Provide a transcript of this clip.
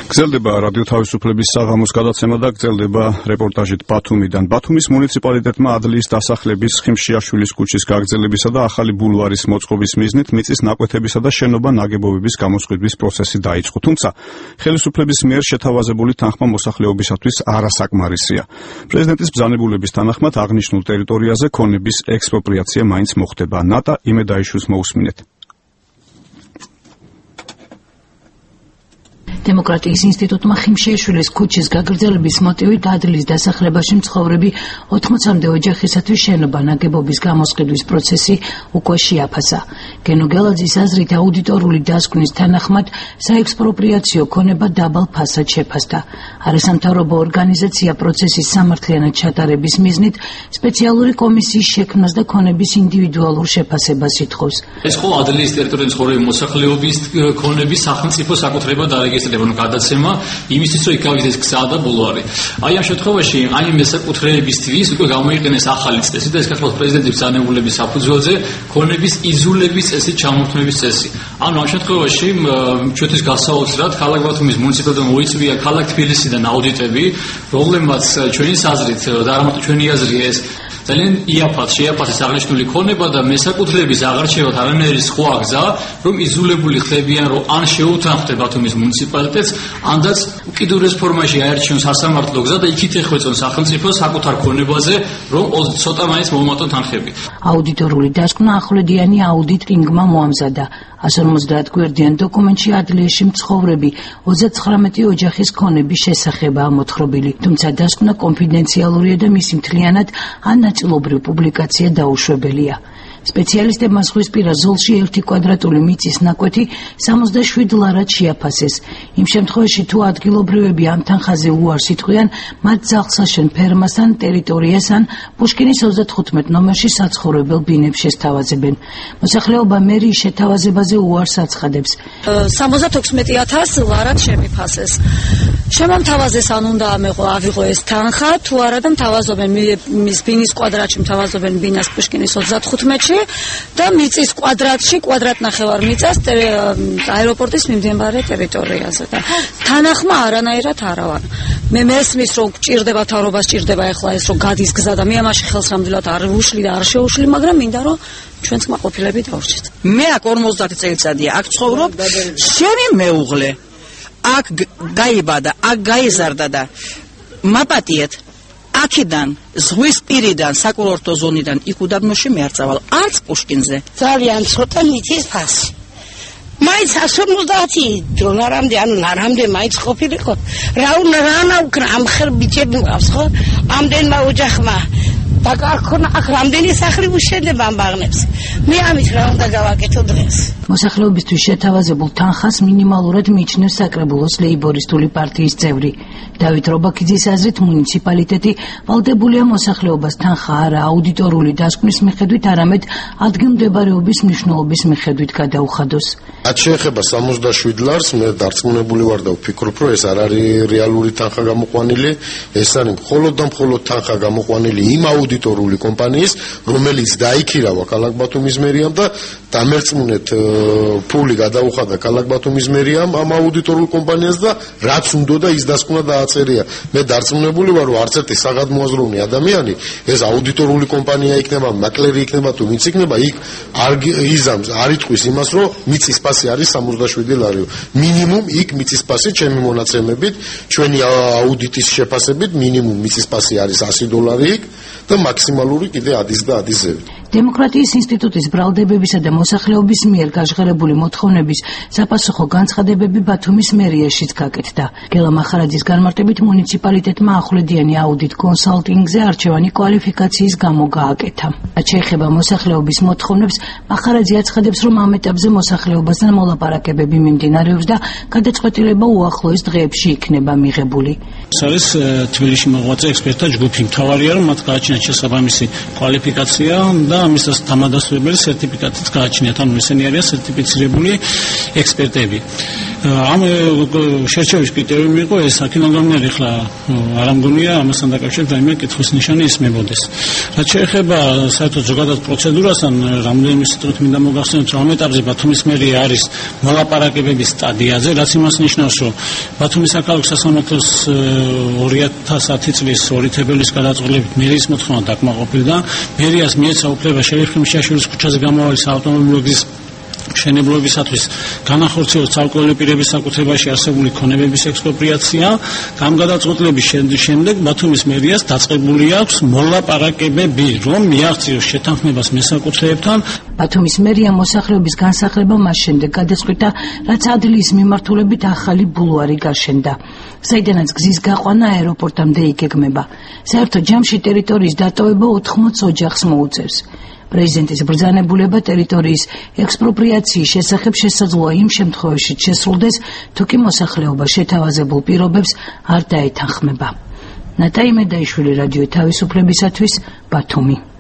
გრძელდება რადიო თავისუფლების საღამოს გადაცემა და გრძელდება რეპორტაჟით ბათუმიდან. ბათუმის მუნიციპალიტეტმა ადლიის დასახლების ხიმშიაშვილის ქუჩის გაგრძელებისა და ახალი ბულვარის მოწყობის მიზნით მიწის ნაკვეთებისა და შენობა ნაგებობების გამოსყიდვის პროცესი დაიწყო. თუმცა ხელისუფლების მიერ შეთავაზებული თანხმა მოსახლეობისათვის არასაკმარისია. პრეზიდენტის ბრძანებულების თანახმად აღნიშნულ ტერიტორიაზე ქონების ექსპროპრიაცია მაინც მოხდება. ნატა იმედაიშვილს მოусმინეთ. დემოკრატიის ინსტიტუტმა ხიმშიაშვილის ქუჩის გაგრძელების მოტივით ადლიის დასახლებაში მცხოვრები 80-მდე ოჯახისათვის შენობა ნაგებობის გამოსყიდვის პროცესი უკვე შეაფასა. გენო გელაძის აზრით აუდიტორული დასკვნის თანახმად საექსპროპრიაციო ქონება დაბალ ფასად შეფასდა. არასამთავრობო ორგანიზაცია პროცესის სამართლიანად ჩატარების მიზნით სპეციალური კომისიის შექმნას და ქონების ინდივიდუალურ შეფასებას ითხოვს. ეს ხო ადლიის ტერიტორიაზე მცხოვრები მოსახლეობის ქონების სახელმწიფო საკუთრება დარეგისტრირება გადაცემა იმისთვის რომ იქ გზა და ბულვარი. აი ამ შემთხვევაში აი მესაკუთრეებისთვის უკვე გამოიყენეს ახალი წესი და ეს გახლავთ პრეზიდენტის ბრძანებულების საფუძველზე ქონების იზოლების წესი, ჩამორთმების წესი. ანუ ამ შემთხვევაში ჩვენთვის გასაოცრად ქალაქ ბათუმის მუნიციპალიტეტმა მოიწვია ქალაქ თბილისიდან აუდიტები, რომლებმაც ჩვენი აზრით და არა მარტო ჩვენი აზრია ეს ძალიან შეაფასეს აღნიშნული ქონება და მესაკუთრეების აღარჩევათ არანაირი სხვა გზა, რომ იზოლებული ხდებიან, რომ ან შეუთანხმდეთ ბათუმის მუნიციპალიტეტს, ანდაც უკიდურეს ფორმაში აერჩიონ სასამართლო გზა და იქით ეხვეწონ სახელმწიფოს საკუთარ ქონებაზე, რომ ცოტა მაინც მომატონ თანხები. აუდიტორული დასკვნა ახლედიანი აუდიტინგმა მოამზადა. 150 გვერდიან დოკუმენტში ადლიაში მცხოვრები 39 ოჯახის ქონების შესახებაა მოთხრობილი. თუმცა დასკვნა კონფიდენციალურია და მისი მთლიანად ან ნაწილობრივ პუბლიკაცია დაუშვებელია. სპეციალისტებმა ზღვისპირა ზოლში 1 კვადრატული მიწის ნაკვეთი 67 ლარად შეაფასეს. იმ შემთხვევაში თუ ადგილობრივები ამ თანხაზე უარს იტყვიან, მათ ძაღლსაშენ ფერმასთან, ტერიტორიას ან პუშკინის 35 ნომერში საცხოვრებელ ბინებს შესთავაზებენ. მოსახლეობა მერიის შეთავაზებაზე უარს აცხადებს. 76,000 ლარად შემიფასეს. შემომთავაზეს ან უნდა ავიღო ეს თანხა, თუ არა და მთავაზობენ მის ბინის კვადრატში მთავაზობენ ბინას პუშკინის 35-ში და მიწის კვადრატში კვადრატნახევარ მიწას აეროპორტის მიმდებარე ტერიტორიაზე და თანახმა არანაირად არავარ. მე მესმის რომ გჭირდება თავრობას სჭირდება ახლა ეს რომ გადის გზა და მე ამაში ხელს რამბლად არ ვუშლი და არ შეუშლი, მაგრამ მინდა რომ ჩვენც კმაყოფილები დავვრჩით. მე აქ 50 წელიწადია აქ ცხოვრობ, შენი მეუღლე აქ გაიბადა, აქ გაიზარდა და მაპატიეთ აქედან ზღვის პირიდან საკურორტო ზონიდან იქ უდაბნოში მე არ წავალ, არც პუშკინზე. ძალიან ცოტა მიწის ფასი. მაინც 150 დოლარამდე, ანუ ნარამდე მაინც ყოფილიყო. რა უკრა ამ ხერბიჭები მყავს ხო? ამდენმა ოჯახმა დაკარქონა აქ რამდენი სახლი უშენდება ამ ბაღნებს. მე ამის რა უნდა გავაკეთო დღეს? მოსახლეობისთვის შეთავაზებულ თანხას მინიმალურად მიიჩნევს საკრებულოს ლეიბორისტული პარტიის წევრი. დავით რობაქიძის აზრით მუნიციპალიტეტი ვალდებულია მოსახლეობას თანხა არა აუდიტორული დასკვნის მიხედვით, არამედ ადგილმდებარეობის მნიშვნელობის მიხედვით გადაუხადოს. რაც შეეხება 67 ლარს, მე დარწმუნებული ვარ და ვფიქრობ, რომ ეს არ არის რეალური თანხა გამოყვანილი, ეს არის მხოლოდ და მხოლოდ თანხა გამოყვანილი იმ აუდიტორული კომპანიის, რომელიც დაიქირავა ქალაქ ბათუმის მერიამ და დამერწმუნეთ ფული გადაუხადა ქალაქ ბათუმის მერიამ ამ აუდიტორულ კომპანიას და რაც უნდა ის დასკვნა დააწერია. მე დარწმუნებული ვარ, რომ არც ერთი საგადმოაზროვნე ადამიანი ეს აუდიტორული კომპანია იქნება, მაკლერი იქნება თუ ვინც იქნება, იქ არ იტყვის იმას, რომ მიწის ფასი არის 67 ლარი. მინიმუმ იქ მიწის ფასი ჩემი მონაცემებით, ჩვენი აუდიტის შეფასებით მინიმუმ მიწის ფასი არის 100 დოლარი იქ და მაქსიმალური კიდე ადის და ადის ზევით. დემოკრატიის ინსტიტუტის ბრალდებებისა და მოსახლეობის მიერ გაჟღერებული მოთხოვნების საპასუხო განცხადებები ბათუმის მერიაშიც გაკეთდა. გელა მახარაძის განმარტებით მუნიციპალიტეტმა ახლედიანი აუდიტ კონსალტინგზე არჩევანი კვალიფიკაციის გამო გააკეთა. რაც შეეხება მოსახლეობის მოთხოვნებს, მახარაძე აცხადებს, რომ ამ ეტაპზე მოსახლეობასთან მოლაპარაკებები მიმდინარეობს და გადაწყვეტილება უახლოეს დღეებში იქნება მიღებული. ეს არის თბილისში მოღვაწე ექსპერტთა ჯგუფი. მთავარია რომ მათ გააჩნიათ შესაბამისი კვალიფიკაცია და და ამისას დამადასტურებელი სერტიფიკატიც გააჩნიათ, ანუ ესენი არიან სერტიფიცირებული ექსპერტები. ამ შერჩევის კრიტერიუმი იყო ეს, აქედან გამომდინარე ახლა არ ამგონია ამასთან დაკავშირებით რაიმე კითხვის ნიშანი ისმებოდეს. რაც შეეხება საერთოდ ზოგადად პროცედურასთან, რამდენიმე სიტყვით მინდა მოგახსენოთ, რომ ამ ეტაპზე ბათუმის მერია არის მოლაპარაკებების სტადიაზე, რაც იმას ნიშნავს, რომ ბათუმის საქალაქო სასამართლოს 2010 წლის 2 თებერვლის გადაწყვეტილებით მერიის მოთხოვნა დაკმაყოფილდა. მერიას მიეცა უფლება შერიფ-ხიმშიაშვილის ქუჩაზე გამავალი საავტომობილო გზის მშენებლობისათვის განახორციელოს ცალკეული პირების საკუთრებაში არსებული ქონებების ექსპროპრიაცია. ამ გადაწყვეტილების შემდეგ ბათუმის მერიას დაწყებული აქვს მოლაპარაკებები, რომ მიაღწიოს შეთანხმებას მესაკუთრეებთან. ბათუმის მერიამ მოსახლეობის განსახლება მას შემდეგ გადაწყვიტა, რაც ადლიის მიმართულებით ახალი ბულვარი გაშენდა, საიდანაც გზის გაყვანა აეროპორტამდე იგეგმება. საერთო ჯამში ტერიტორიის დატოვება 80 ოჯახს მოუწევს. პრეზიდენტის ბრძანებულება ტერიტორიის ექსპროპრიაციის შესახებ შესაძლოა იმ შემთხვევაში შესრულდეს, თუ კი მოსახლეობა შეთავაზებულ პირობებს არ დაეთანხმება. ნატაი მედაიშვილი, რადიო თავისუფლებისათვის, ბათუმი.